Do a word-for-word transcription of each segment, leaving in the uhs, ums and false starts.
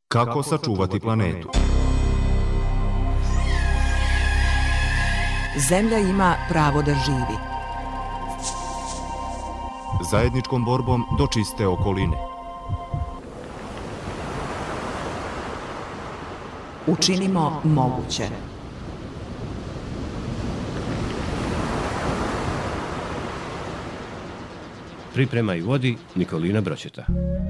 Kako sačuvati planetu? Zemlja ima pravo da živi. Zajedničkom borbom do čiste okoline. Učinimo moguće. Priprema i vodi Nikolina Bročeta.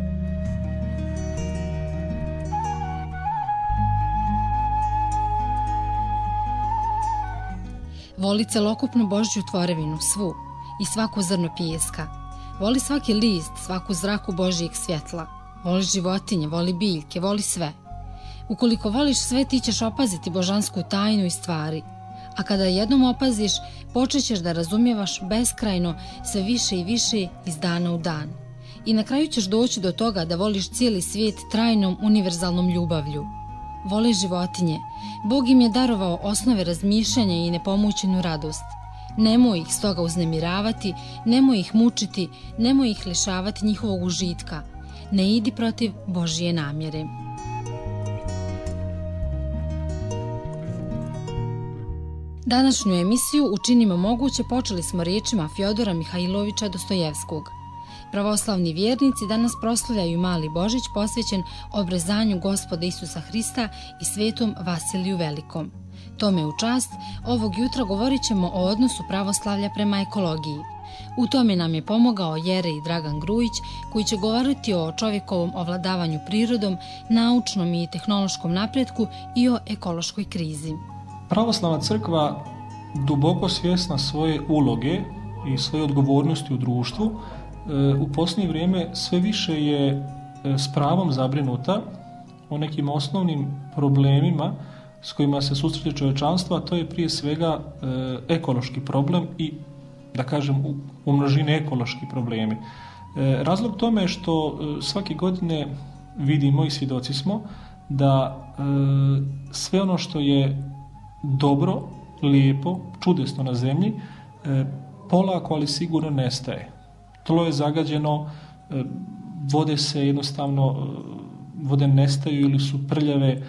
Voli celokupnu Božju tvorevinu, svu, i svako zrno pijeska. Voli svaki list, svaku zraku Božjeg svjetla. Voli životinje, voli biljke, voli sve. Ukoliko voliš sve, ti ćeš opaziti božansku tajnu i stvari. A kada jednom opaziš, počet ćeš da razumijevaš beskrajno sve više i više iz dana u dan. I na kraju ćeš doći do toga da voliš cijeli svijet trajnom, univerzalnom ljubavlju. Voli životinje. Bog im je darovao osnove razmišljanja i nepomućenu radost. Nemoj ih stoga uznemiravati, nemoj ih mučiti, nemoj ih lišavati njihovog užitka. Ne idi protiv Božje namjere. Današnju emisiju Učinimo moguće počeli smo riječima Fjodora Mihajlovića Dostojevskog. Pravoslavni vjernici danas proslavljaju Mali Božić posvećen obrezanju Gospoda Isusa Hrista i svetom Vasiliju Velikom. Tome u čast, ovog jutra govorit ćemo o odnosu pravoslavlja prema ekologiji. U tome nam je pomogao Jerej Dragan Grujić, koji će govoriti o čovjekovom ovladavanju prirodom, naučnom i tehnološkom napretku i o ekološkoj krizi. Pravoslavna crkva, duboko svjesna svoje uloge i svoje odgovornosti u društvu, u posljednje vrijeme sve više je s pravom zabrinuta o nekim osnovnim problemima s kojima se susreće čovječanstvo, a to je prije svega ekološki problem i, da kažem, u množini ekološki problemi. Razlog tome je što svake godine vidimo i svjedoci smo da sve ono što je dobro, lijepo, čudesno na zemlji, polako ali sigurno nestaje. Tlo je zagađeno, vode se jednostavno, vode nestaju ili su prljave,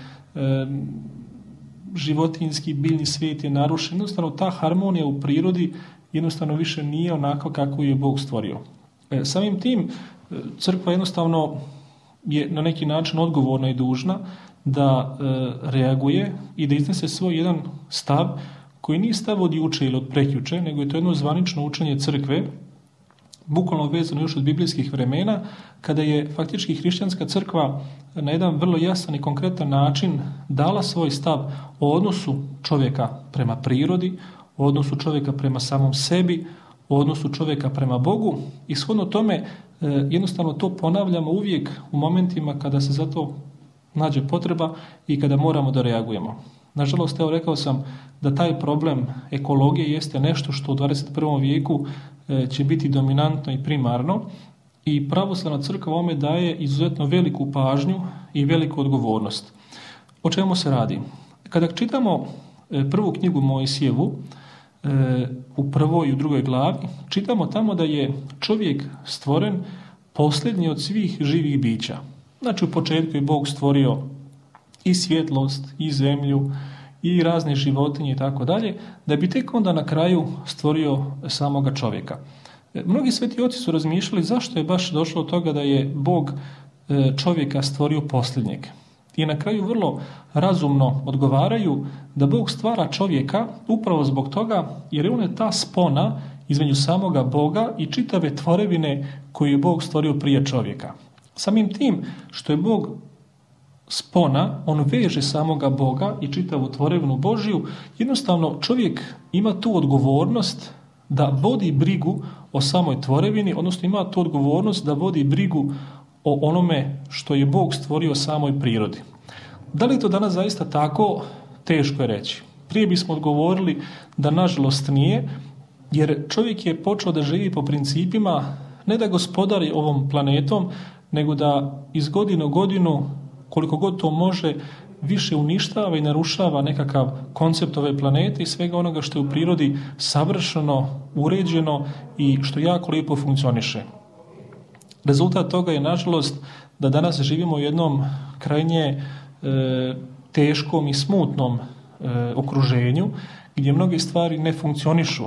životinjski biljni svijet je narušen. Jednostavno ta harmonija u prirodi jednostavno više nije onako kako je Bog stvorio. Samim tim crkva jednostavno je na neki način odgovorna i dužna da reaguje i da iznese svoj jedan stav koji nije stav od juče ili od prekjuče, nego je to jedno zvanično učenje crkve, bukvalno vezano još od biblijskih vremena, kada je faktički hrišćanska crkva na jedan vrlo jasan i konkretan način dala svoj stav o odnosu čovjeka prema prirodi, o odnosu čovjeka prema samom sebi, o odnosu čovjeka prema Bogu i shodno tome jednostavno to ponavljamo uvijek u momentima kada se za to nađe potreba i kada moramo da reagujemo. Nažalost, evo rekao sam da taj problem ekologije jeste nešto što u dvadeset prvom vijeku će biti dominantno i primarno i pravoslavna crkva ovome daje izuzetno veliku pažnju i veliku odgovornost. O čemu se radi? Kada čitamo prvu knjigu Mojsijevu, u prvoj i u drugoj glavi, čitamo tamo da je čovjek stvoren posljednji od svih živih bića. Znači u početku je Bog stvorio i svjetlost, i zemlju, i razne životinje i tako dalje, da bi tek onda na kraju stvorio samoga čovjeka. Mnogi sveti oci su razmišljali zašto je baš došlo od toga da je Bog čovjeka stvorio posljednjeg. I na kraju vrlo razumno odgovaraju da Bog stvara čovjeka upravo zbog toga jer on je ta spona između samoga Boga i čitave tvorevine koju je Bog stvorio prije čovjeka. Samim tim što je Bog spona, on veže samoga Boga i čitavu tvorevinu Božju, jednostavno čovjek ima tu odgovornost da vodi brigu o samoj tvorevini, odnosno ima tu odgovornost da vodi brigu o onome što je Bog stvorio samoj prirodi. Da li je to danas zaista tako? Teško je reći. Prije bismo odgovorili da nažalost nije, jer čovjek je počeo da živi po principima ne da gospodari ovom planetom, nego da iz godine u godinu, koliko god to može, više uništava i narušava nekakav koncept ove planete i svega onoga što je u prirodi savršeno, uređeno i što jako lijepo funkcioniše. Rezultat toga je, nažalost, da danas živimo u jednom krajnje e, teškom i smutnom e, okruženju gdje mnoge stvari ne funkcionišu.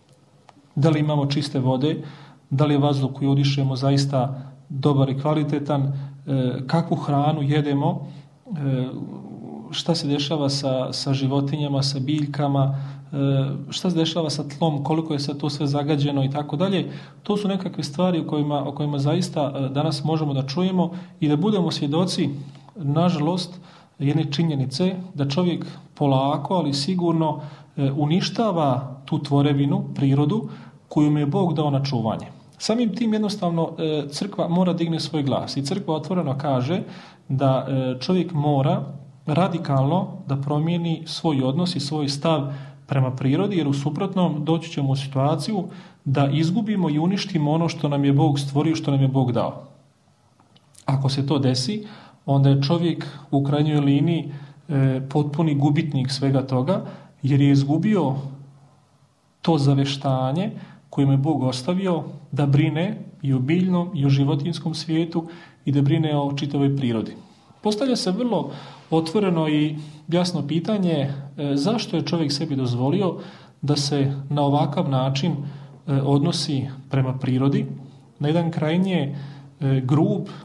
Da li imamo čiste vode, da li je vazduh koji udišemo zaista dobar i kvalitetan, e, kakvu hranu jedemo, e, šta se dešava sa, sa životinjama, sa biljkama, šta se dešava sa tlom, koliko je sad to sve zagađeno i tako dalje. To su nekakve stvari o kojima, o kojima zaista danas možemo da čujemo i da budemo svjedoci, nažalost, jedne činjenice da čovjek polako, ali sigurno uništava tu tvorevinu, prirodu koju mu je Bog dao na čuvanje. Samim tim jednostavno crkva mora digne svoj glas i crkva otvoreno kaže da čovjek mora radikalno da promijeni svoj odnos i svoj stav prema prirodi, jer u suprotnom doći ćemo u situaciju da izgubimo i uništimo ono što nam je Bog stvorio, što nam je Bog dao. Ako se to desi, onda je čovjek u krajnjoj liniji e, potpuni gubitnik svega toga, jer je izgubio to zaveštanje koje mu je Bog ostavio da brine i o biljnom i o životinjskom svijetu i da brine o čitavoj prirodi. Postavlja se vrlo otvoreno i jasno pitanje e, zašto je čovjek sebi dozvolio da se na ovakav način e, odnosi prema prirodi, na jedan krajnje e, grub e,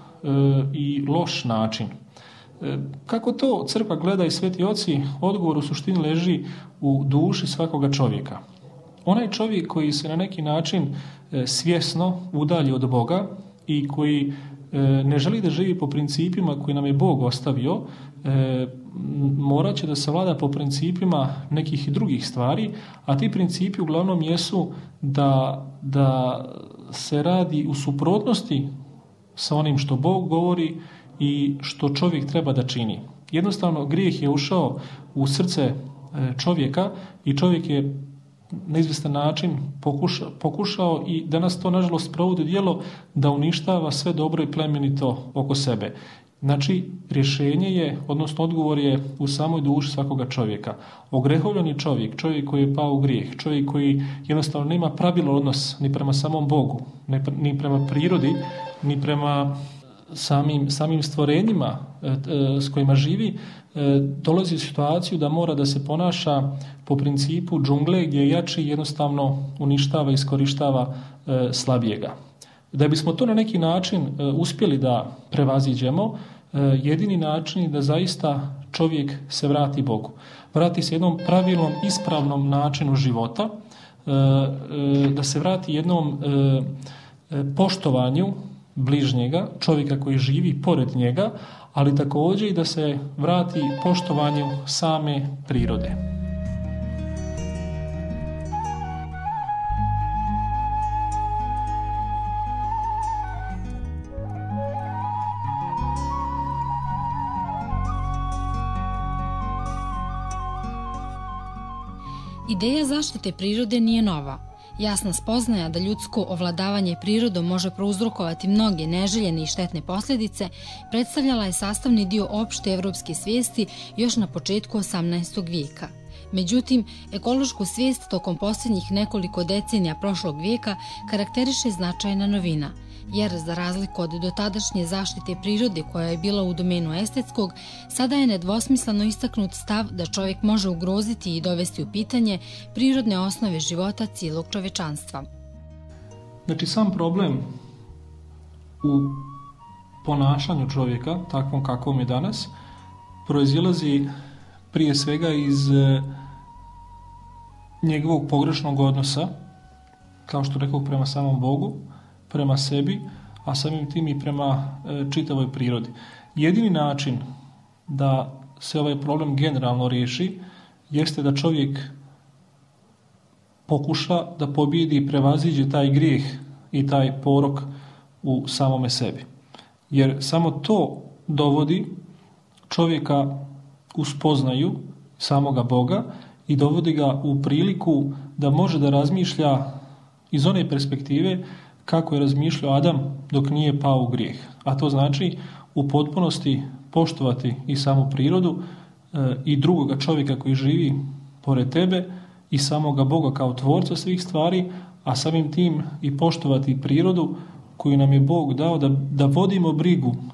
i loš način. E, kako to crkva gleda i sveti oci, odgovor u suštini leži u duši svakoga čovjeka. Onaj čovjek koji se na neki način e, svjesno udalji od Boga i koji ne želi da živi po principima koji nam je Bog ostavio, e, morat će da se vlada po principima nekih drugih stvari, a ti principi uglavnom jesu da, da se radi u suprotnosti sa onim što Bog govori i što čovjek treba da čini. Jednostavno, grijeh je ušao u srce čovjeka i čovjek je na izvjestan način pokuša, pokušao i danas to nažalost provodi djelo da uništava sve dobro i plemenito oko sebe. Znači, rješenje je, odnosno odgovor je u samoj duši svakoga čovjeka. Ogrehovljeni čovjek, čovjek koji je pao u grijeh, čovjek koji jednostavno nema pravilan odnos ni prema samom Bogu, ni prema prirodi, ni prema samim, samim stvorenjima e, e, s kojima živi, e, dolazi u situaciju da mora da se ponaša po principu džungle gdje jači jednostavno uništava i iskorištava e, slabijega. Da bismo to na neki način e, uspjeli da prevaziđemo, e, jedini način je da zaista čovjek se vrati Bogu. Vrati se jednom pravilnom, ispravnom načinu života, e, e, da se vrati jednom e, e, poštovanju bližnjega, čovjeka koji živi pored njega, ali također i da se vrati poštovanju same prirode. Ideja zaštite prirode nije nova. Jasna spoznaja da ljudsko ovladavanje prirodom može prouzrokovati mnoge neželjene i štetne posljedice predstavljala je sastavni dio opšte evropske svijesti još na početku osamnaestog vijeka. Međutim, ekološku svijest tokom posljednjih nekoliko decenija prošlog vijeka karakteriše značajna novina, jer za razliku od dotadašnje zaštite prirode koja je bila u domenu estetskog, sada je nedvosmisleno istaknut stav da čovjek može ugroziti i dovesti u pitanje prirodne osnove života cijelog čovečanstva. Znači, sam problem u ponašanju čovjeka, takvom kakvom je danas, proizilazi prije svega iz njegovog pogrešnog odnosa, kao što rekao, prema samom Bogu, prema sebi, a samim tim i prema e, čitavoj prirodi. Jedini način da se ovaj problem generalno riješi jeste da čovjek pokuša da pobjedi i prevaziđe taj grijeh i taj porok u samome sebi. Jer samo to dovodi čovjeka u spoznaju samoga Boga i dovodi ga u priliku da može da razmišlja iz one perspektive kako je razmišljao Adam dok nije pao u grijeh. A to znači u potpunosti poštovati i samu prirodu e, i drugoga čovjeka koji živi pored tebe i samoga Boga kao tvorca svih stvari, a samim tim i poštovati prirodu koju nam je Bog dao da, da vodimo brigu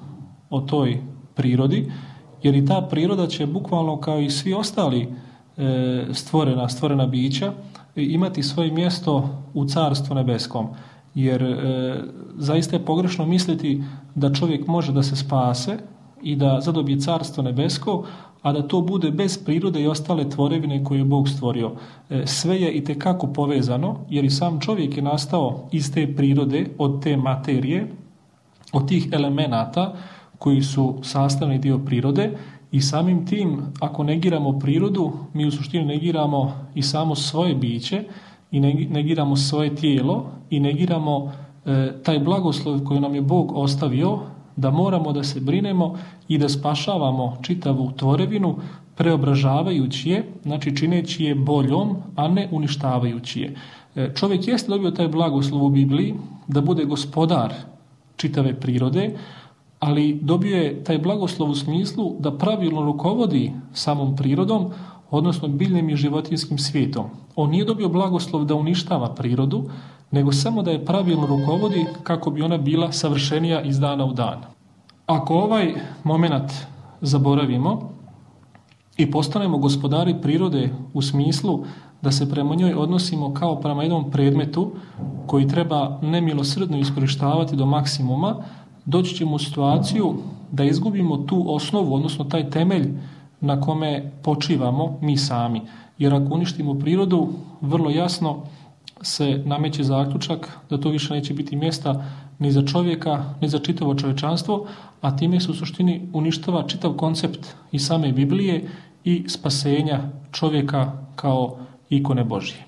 o toj prirodi, jer i ta priroda će bukvalno kao i svi ostali e, stvorena, stvorena bića imati svoje mjesto u Carstvu nebeskom. Jer e, zaista je pogrešno misliti da čovjek može da se spase i da zadobije Carstvo nebesko, a da to bude bez prirode i ostale tvorevine koje je Bog stvorio. E, sve je itekako povezano, jer i sam čovjek je nastao iz te prirode, od te materije, od tih elemenata koji su sastavni dio prirode, i samim tim, ako negiramo prirodu, mi u suštini negiramo i samo svoje biće, i negiramo svoje tijelo, i negiramo e, taj blagoslov koji nam je Bog ostavio, da moramo da se brinemo i da spašavamo čitavu tvorevinu, preobražavajući je, znači čineći je boljom, a ne uništavajući je. E, čovjek jeste dobio taj blagoslov u Bibliji, da bude gospodar čitave prirode, ali dobio je taj blagoslov u smislu da pravilno rukovodi samom prirodom, odnosno biljnim i životinjskim svijetom. On nije dobio blagoslov da uništava prirodu, nego samo da je pravilno rukovodi kako bi ona bila savršenija iz dana u dan. Ako ovaj moment zaboravimo i postanemo gospodari prirode u smislu da se prema njoj odnosimo kao prema jednom predmetu koji treba nemilosrdno iskorištavati do maksimuma, doći ćemo u situaciju da izgubimo tu osnovu, odnosno taj temelj na kome počivamo mi sami. Jer ako uništimo prirodu, vrlo jasno se nameće zaključak da to više neće biti mjesta ni za čovjeka, ni za čitavo čovječanstvo, a time se u suštini uništava čitav koncept i same Biblije i spasenja čovjeka kao ikone Božje.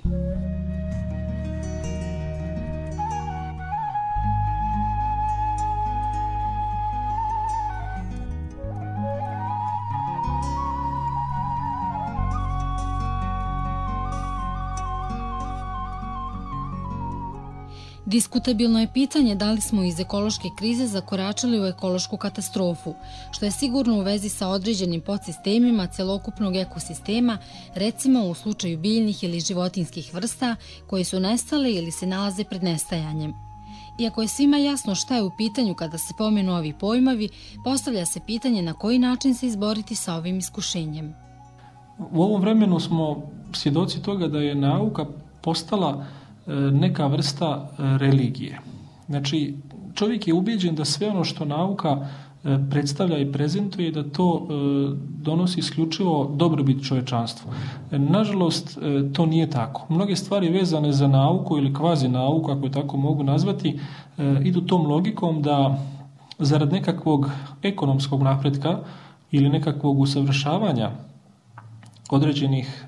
Diskutabilno je pitanje da li smo iz ekološke krize zakoračili u ekološku katastrofu, što je sigurno u vezi sa određenim podsistemima celokupnog ekosistema, recimo u slučaju biljnih ili životinjskih vrsta koji su nestale ili se nalaze pred nestajanjem. Iako je svima jasno šta je u pitanju kada se pomenu ovi pojmovi, postavlja se pitanje na koji način se izboriti sa ovim iskušenjem. U ovom vremenu smo svjedoci toga da je nauka postala neka vrsta religije. Znači, čovjek je ubijeđen da sve ono što nauka predstavlja i prezentuje, da to donosi isključivo dobrobit čovječanstvu. Nažalost, to nije tako. Mnoge stvari vezane za nauku ili kvazi nauku, ako je tako mogu nazvati, idu tom logikom da zarad nekakvog ekonomskog napretka ili nekakvog usavršavanja određenih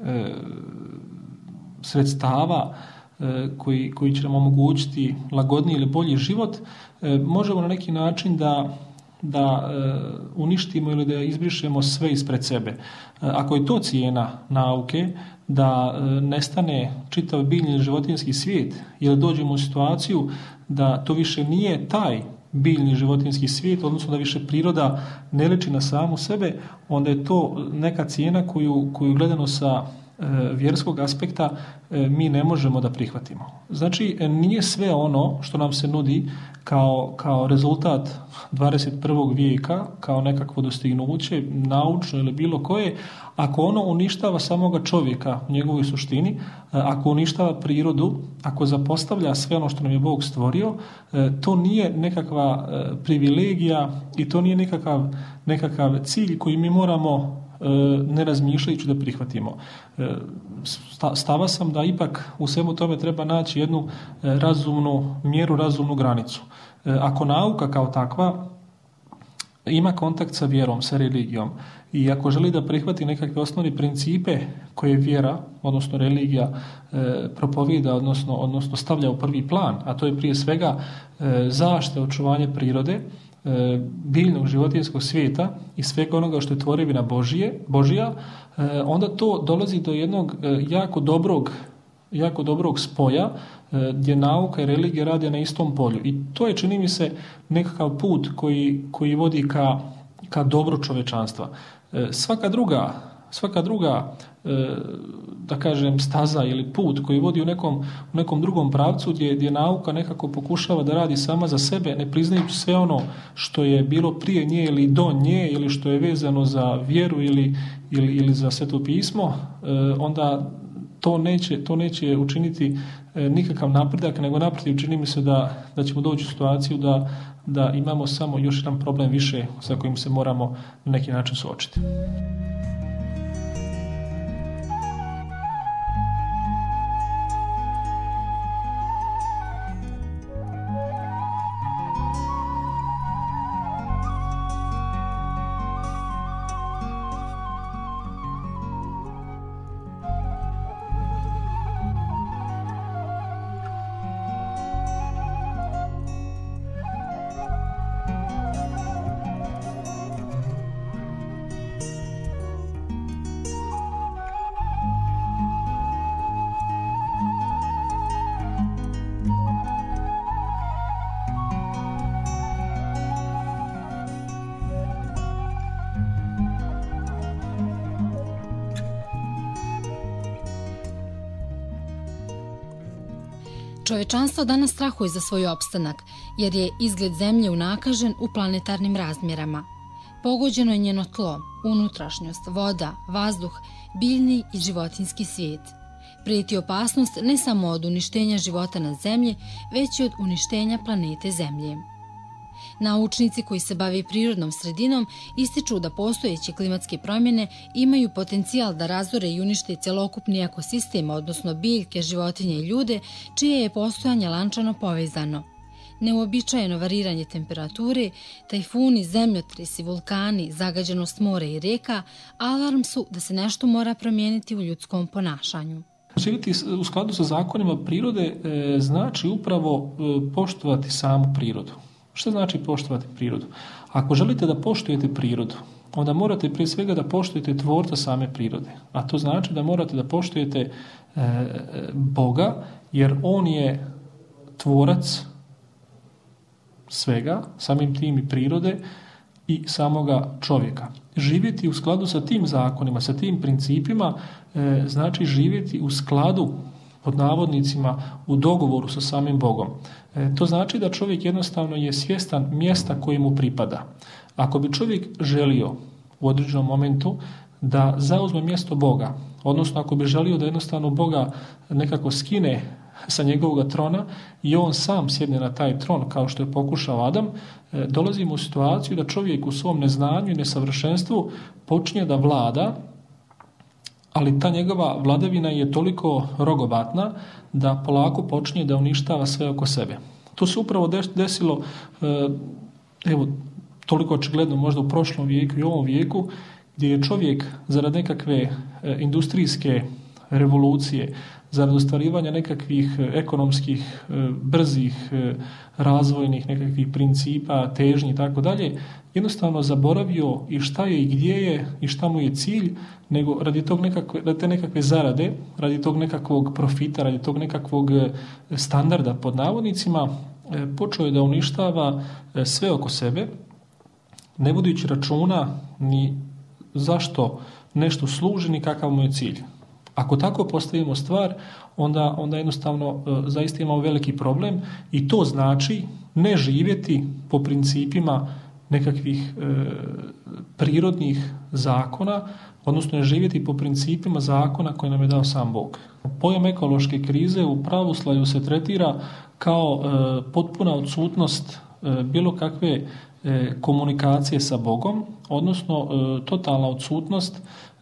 sredstava Koji, koji će nam omogućiti lagodniji ili bolji život, možemo na neki način da, da uništimo ili da izbrišemo sve ispred sebe. Ako je to cijena nauke, da nestane čitav biljni životinjski svijet ili dođemo u situaciju da to više nije taj biljni životinjski svijet, odnosno da više priroda ne liči na samu sebe, onda je to neka cijena koju, koju gledano sa vjerskog aspekta mi ne možemo da prihvatimo. Znači, nije sve ono što nam se nudi kao, kao rezultat dvadeset prvog vijeka, kao nekakvo dostignuće, naučno ili bilo koje, ako ono uništava samoga čovjeka u njegovoj suštini, ako uništava prirodu, ako zapostavlja sve ono što nam je Bog stvorio, to nije nekakva privilegija i to nije nekakav, nekakav cilj koji mi moramo ne razmišljajući da prihvatimo. Stava sam da ipak u svemu tome treba naći jednu razumnu mjeru, razumnu granicu. Ako nauka kao takva ima kontakt sa vjerom, sa religijom, i ako želi da prihvati nekakve osnovne principe koje vjera, odnosno religija, propovida, odnosno, odnosno stavlja u prvi plan, a to je prije svega zaštita, očuvanje prirode, biljnog životinjskog svijeta i svega onoga što je tvorevina Božije, Božija, onda to dolazi do jednog jako dobrog, jako dobrog spoja gdje nauka i religija rade na istom polju. I to je, čini mi se, nekakav put koji, koji vodi ka, ka dobru čovečanstva. Svaka druga svaka druga, da kažem, staza ili put koji vodi u nekom, u nekom drugom pravcu gdje, gdje nauka nekako pokušava da radi sama za sebe, ne priznajući sve ono što je bilo prije nje ili do nje ili što je vezano za vjeru ili, ili, ili za Sveto pismo, onda to neće, to neće učiniti nikakav napredak, nego naprotiv čini mi se da, da ćemo doći u situaciju da, da imamo samo još jedan problem više sa kojim se moramo na neki način suočiti. Čovečanstvo danas strahuje za svoj opstanak, jer je izgled Zemlje unakažen u planetarnim razmjerama. Pogođeno je njeno tlo, unutrašnjost, voda, vazduh, biljni i životinjski svijet. Prijeti opasnost ne samo od uništenja života na Zemlji, već i od uništenja planete Zemlje. Naučnici koji se bave prirodnom sredinom ističu da postojeće klimatske promjene imaju potencijal da razore i unište celokupni ekosistem, odnosno biljke, životinje i ljude, čije je postojanje lančano povezano. Neuobičajeno variranje temperature, tajfuni, zemljotresi, vulkani, zagađenost mora i rijeka alarm su da se nešto mora promijeniti u ljudskom ponašanju. Živjeti u skladu sa zakonima prirode e, znači upravo e, poštovati samu prirodu. Što znači poštovati prirodu? Ako želite da poštujete prirodu, onda morate prije svega da poštujete tvorca same prirode. A to znači da morate da poštujete e, Boga, jer on je tvorac svega, samim tim i prirode i samoga čovjeka. Živjeti u skladu sa tim zakonima, sa tim principima, e, znači živjeti u skladu, pod navodnicima, u dogovoru sa samim Bogom. E, to znači da čovjek jednostavno je svjestan mjesta koje mu pripada. Ako bi čovjek želio u određenom momentu da zauzme mjesto Boga, odnosno ako bi želio da jednostavno Boga nekako skine sa njegovog trona i on sam sjedne na taj tron kao što je pokušao Adam, e, dolazimo u situaciju da čovjek u svom neznanju i nesavršenstvu počinje da vlada, ali ta njegova vladavina je toliko rogobatna da polako počinje da uništava sve oko sebe. To se upravo desilo, evo, toliko očigledno možda u prošlom vijeku i ovom vijeku, gdje je čovjek zarad nekakve industrijske revolucije, zarad ostvarivanja nekakvih ekonomskih, brzih, razvojnih nekakvih principa, težnji i tako dalje, jednostavno zaboravio i šta je i gdje je i šta mu je cilj, nego radi tog nekakve, radi te nekakve zarade, radi tog nekakvog profita, radi tog nekakvog standarda pod navodnicima, počeo je da uništava sve oko sebe, ne vodeći računa ni zašto nešto služi, ni kakav mu je cilj. Ako tako postavimo stvar, onda, onda jednostavno e, zaista imamo veliki problem i to znači ne živjeti po principima nekakvih e, prirodnih zakona, odnosno ne živjeti po principima zakona koje nam je dao sam Bog. Pojam ekološke krize u pravoslavlju se tretira kao e, potpuna odsutnost e, bilo kakve e, komunikacije sa Bogom, odnosno e, totalna odsutnost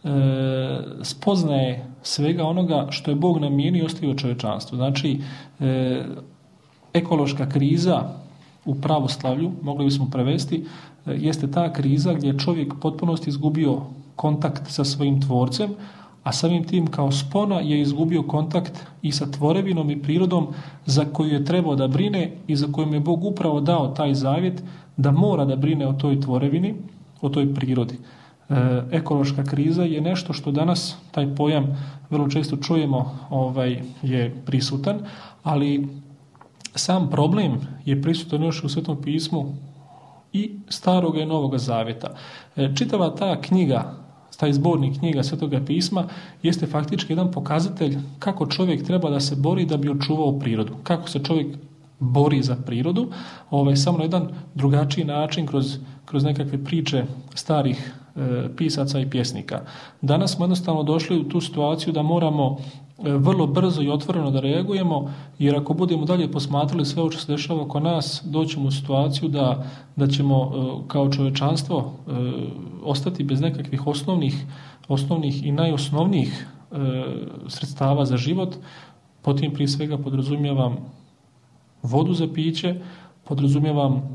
spoznaje svega onoga što je Bog namijenio i ostavio čovječanstvu. Znači, e, ekološka kriza u pravoslavlju, mogli bismo prevesti, e, jeste ta kriza gdje čovjek potpunosti izgubio kontakt sa svojim tvorcem, a samim tim kao spona je izgubio kontakt i sa tvorevinom i prirodom za koju je trebao da brine i za koju je Bog upravo dao taj zavjet da mora da brine o toj tvorevini, o toj prirodi. E, ekološka kriza je nešto što danas, taj pojam vrlo često čujemo, ovaj, je prisutan, ali sam problem je prisutan još u Svetom pismu i Staroga i Novoga zavjeta. E, čitava ta knjiga, taj zbornik knjiga Svetoga pisma jeste faktički jedan pokazatelj kako čovjek treba da se bori da bi očuvao prirodu. Kako se čovjek bori za prirodu, ovaj, samo na jedan drugačiji način kroz, kroz nekakve priče starih e, pisaca i pjesnika. Danas smo jednostavno došli u tu situaciju da moramo e, vrlo brzo i otvoreno da reagujemo, jer ako budemo dalje posmatrali sve ovo što se dešava oko nas, doćemo u situaciju da, da ćemo e, kao čovečanstvo e, ostati bez nekakvih osnovnih, osnovnih i najosnovnijih e, sredstava za život. Potim prije svega podrazumijevam vodu za piće, podrazumijevam e,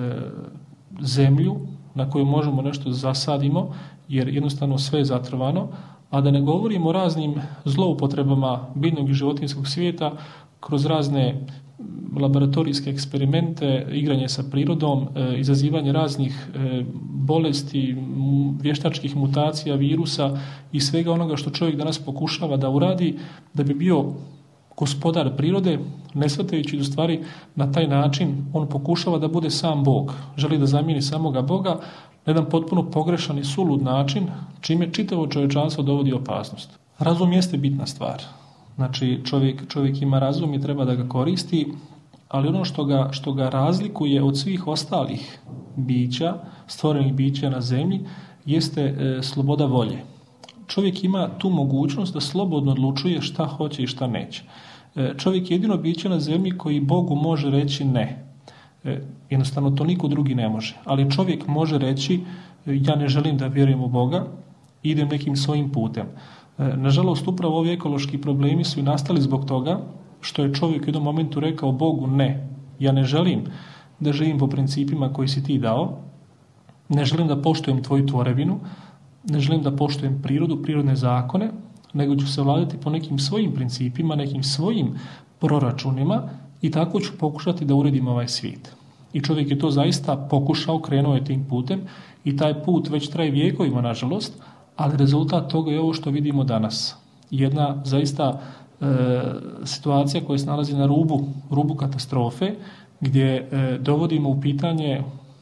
zemlju na kojoj možemo nešto zasadimo, jer jednostavno sve je zatrovano, a da ne govorimo o raznim zloupotrebama biljnog i životinjskog svijeta kroz razne laboratorijske eksperimente, igranje sa prirodom, e, izazivanje raznih e, bolesti, vještačkih mutacija, virusa i svega onoga što čovjek danas pokušava da uradi da bi bio gospodar prirode, ne shvatajući u stvari na taj način on pokušava da bude sam Bog, želi da zamijeni samoga Boga na jedan potpuno pogrešan i sulud način, čime čitavo čovječanstvo dovodi opasnost. Razum jeste bitna stvar. Znači čovjek, čovjek ima razum i treba da ga koristi, ali ono što ga, što ga razlikuje od svih ostalih bića, stvorenih bića na zemlji, jeste e, sloboda volje. Čovjek ima tu mogućnost da slobodno odlučuje šta hoće i šta neće. E, čovjek je jedino biće na zemlji koji Bogu može reći ne. E, jednostavno to niko drugi ne može. Ali čovjek može reći ja ne želim da vjerujem u Boga, idem nekim svojim putem. E, nažalost, upravo ovi ekološki problemi su i nastali zbog toga što je čovjek u jednom momentu rekao Bogu ne. Ja ne želim da živim po principima koji si ti dao, ne želim da poštujem tvoju tvorevinu, ne želim da poštujem prirodu, prirodne zakone, nego ću se vladati po nekim svojim principima, nekim svojim proračunima i tako ću pokušati da uredim ovaj svijet. I čovjek je to zaista pokušao, krenuo je tim putem i taj put već traje vijekovima, nažalost, ali rezultat toga je ovo što vidimo danas. Jedna zaista e, situacija koja se nalazi na rubu, rubu katastrofe, gdje e, dovodimo u pitanje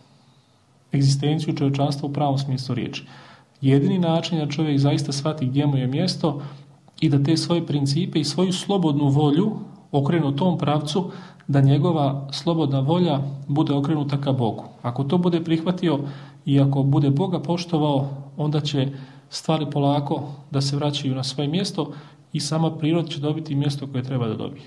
egzistenciju čovječanstva u pravom smislu riječi. Jedini način da čovjek zaista shvati gdje mu je mjesto i da te svoje principe i svoju slobodnu volju okrenu u tom pravcu da njegova slobodna volja bude okrenuta ka Bogu. Ako to bude prihvatio i ako bude Boga poštovao, onda će stvari polako da se vraćaju na svoje mjesto i sama priroda će dobiti mjesto koje treba da dobije.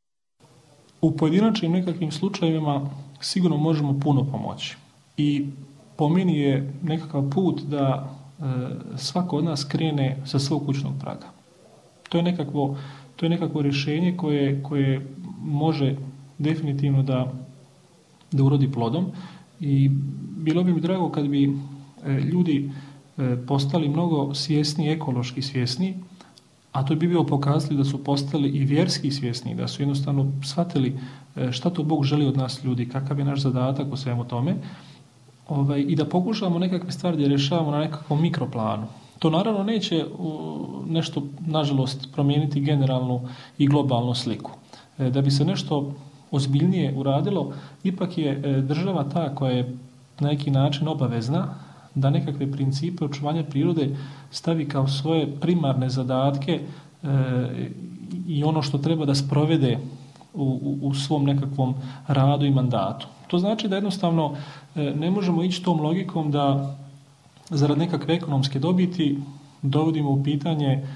U pojedinačnim nekakvim slučajevima sigurno možemo puno pomoći. I po meni je nekakav put da e, svako od nas krene sa svog kućnog praga. To je nekakvo, to je nekakvo rješenje koje, koje može definitivno da, da urodi plodom i bilo bi mi drago kad bi e, ljudi e, postali mnogo svjesni, ekološki svjesni, a to bi bio pokazatelj da su postali i vjerski svjesni, da su jednostavno shvatili e, šta to Bog želi od nas ljudi, kakav je naš zadatak u svemu tome. Ovaj, i da pokušamo nekakve stvari da rješavamo na nekakvom mikroplanu. To naravno neće u, nešto, nažalost, promijeniti generalnu i globalnu sliku. E, da bi se nešto ozbiljnije uradilo, ipak je e, država ta koja je na neki način obavezna da nekakve principe očuvanja prirode stavi kao svoje primarne zadatke e, i ono što treba da sprovede u, u, u svom nekakvom radu i mandatu. To znači da jednostavno e, ne možemo ići tom logikom da zarad nekakve ekonomske dobiti dovodimo u pitanje e,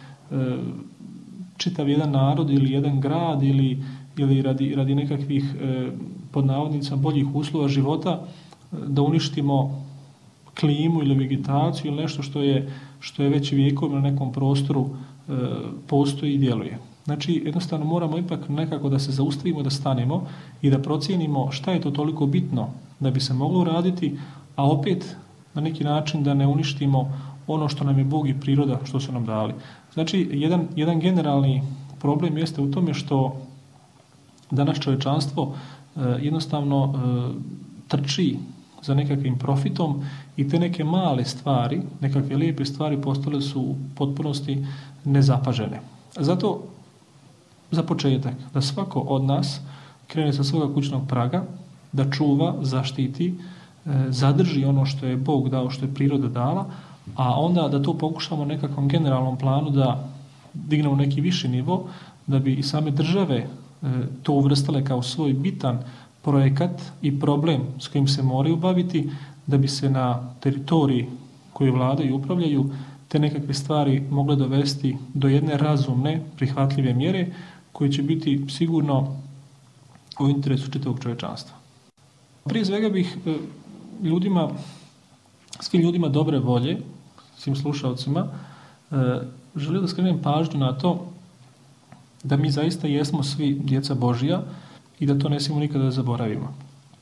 čitav jedan narod ili jedan grad ili, ili radi, radi nekakvih e, pod navodnicama boljih uslova života e, da uništimo klimu ili vegetaciju ili nešto što je, što je već vijekovima na nekom prostoru e, postoji i djeluje. Znači, jednostavno moramo ipak nekako da se zaustavimo, da stanemo i da procijenimo šta je to toliko bitno da bi se moglo uraditi, a opet na neki način da ne uništimo ono što nam je Bog i priroda što su nam dali. Znači, jedan, jedan generalni problem jeste u tome što danas čovječanstvo e, jednostavno e, trči za nekakvim profitom i te neke male stvari, nekakve lijepe stvari postale su u potpunosti nezapažene. Zato za početak, da svako od nas krene sa svoga kućnog praga, da čuva, zaštiti, e, zadrži ono što je Bog dao, što je priroda dala, a onda da to pokušamo nekakvom generalnom planu da dignemo neki viši nivo, da bi i same države e, to uvrstale kao svoj bitan projekat i problem s kojim se moraju baviti, da bi se na teritoriji koju vladaju i upravljaju te nekakve stvari mogle dovesti do jedne razumne, prihvatljive mjere koje će biti sigurno u interesu čitavog čovječanstva. Prije svega bih e, ljudima, svim ljudima dobre volje, svim slušalcima, e, želio da skrenem pažnju na to da mi zaista jesmo svi djeca Božja i da to ne smijemo nikada da zaboravimo.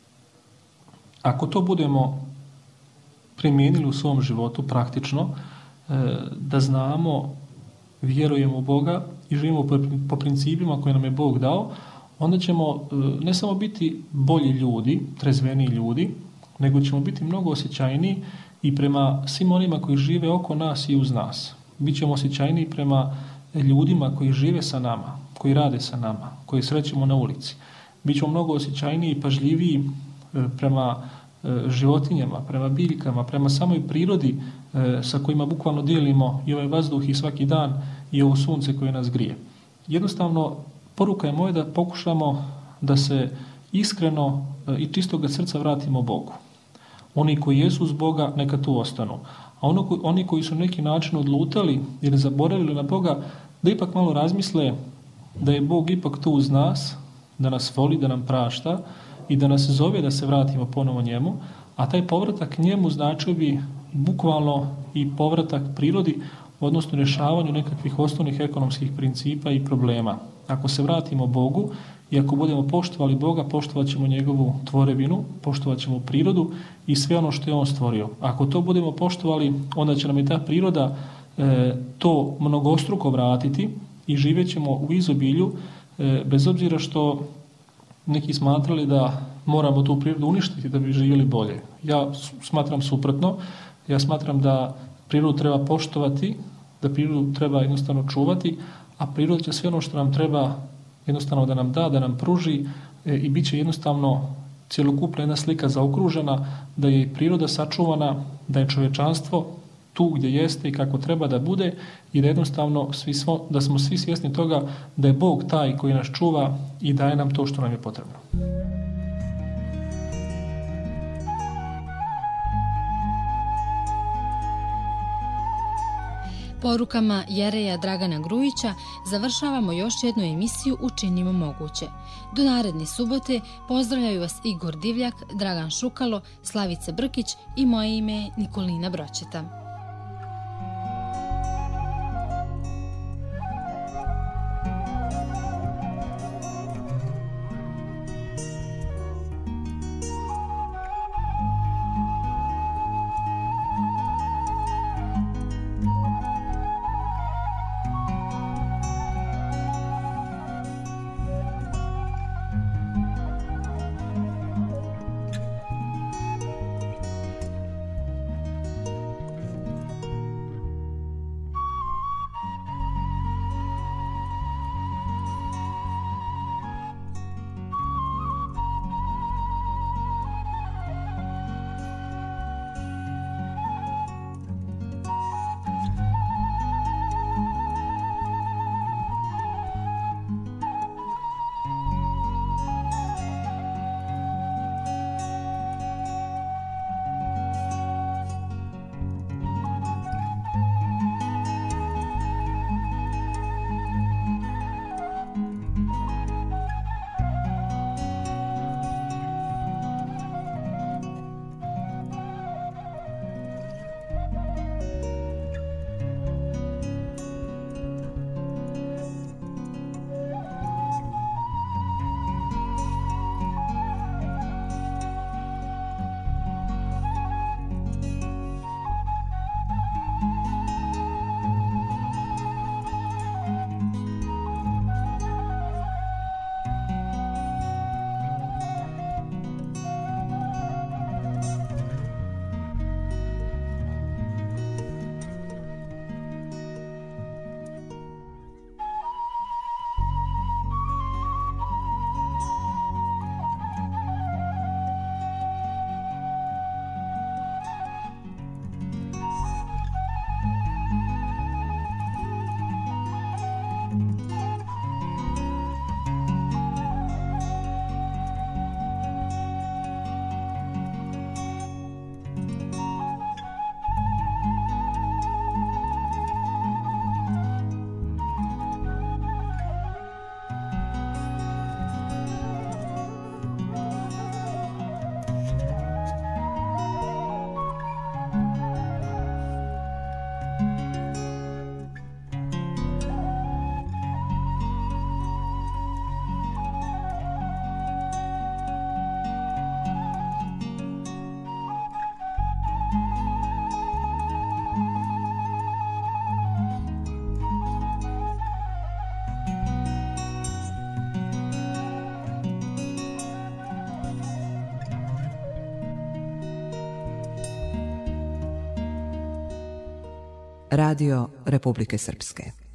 Ako to budemo primijenili u svom životu praktično, da znamo, vjerujemo u Boga i živimo po principima koje nam je Bog dao, onda ćemo ne samo biti bolji ljudi, trezveniji ljudi, nego ćemo biti mnogo osjećajniji i prema svim onima koji žive oko nas i uz nas. Bićemo osjećajniji prema ljudima koji žive sa nama, koji rade sa nama, koji srećemo na ulici. Bićemo mnogo osjećajniji i pažljiviji prema životinjama, prema biljkama, prema samoj prirodi sa kojima bukvalno dijelimo i ovaj vazduh i svaki dan i ovo sunce koje nas grije. Jednostavno, poruka je moja da pokušamo da se iskreno i čistoga srca vratimo Bogu. Oni koji jesu uz Boga, neka tu ostanu. A ono, oni koji su na neki način odlutali ili zaboravili na Boga, da ipak malo razmisle da je Bog ipak tu uz nas, da nas voli, da nam prašta i da nas zove da se vratimo ponovo njemu, a taj povratak njemu značio bi bukvalno i povratak prirodi, odnosno rješavanju nekakvih osnovnih ekonomskih principa i problema. Ako se vratimo Bogu i ako budemo poštovali Boga, poštovat ćemo njegovu tvorevinu, poštovat ćemo prirodu i sve ono što je on stvorio. Ako to budemo poštovali, onda će nam i ta priroda e, to mnogostruko vratiti i živjet ćemo u izobilju, e, bez obzira što neki smatrali da moramo tu prirodu uništiti da bi živjeli bolje. Ja smatram suprotno. Ja smatram da prirodu treba poštovati, da prirodu treba jednostavno čuvati, a priroda će sve ono što nam treba jednostavno da nam da, da nam pruži e, i bit će jednostavno cjelokupna jedna slika zaokružena, da je priroda sačuvana, da je čovječanstvo tu gdje jeste i kako treba da bude i da jednostavno svi smo, da smo svi svjesni toga da je Bog taj koji nas čuva i daje nam to što nam je potrebno. Porukama Jereja Dragana Grujića završavamo još jednu emisiju Učinimo moguće. Do naredne subote pozdravljaju vas Igor Divljak, Dragan Šukalo, Slavica Brkić i moje ime je Nikolina Bročeta. Radio Republike Srpske.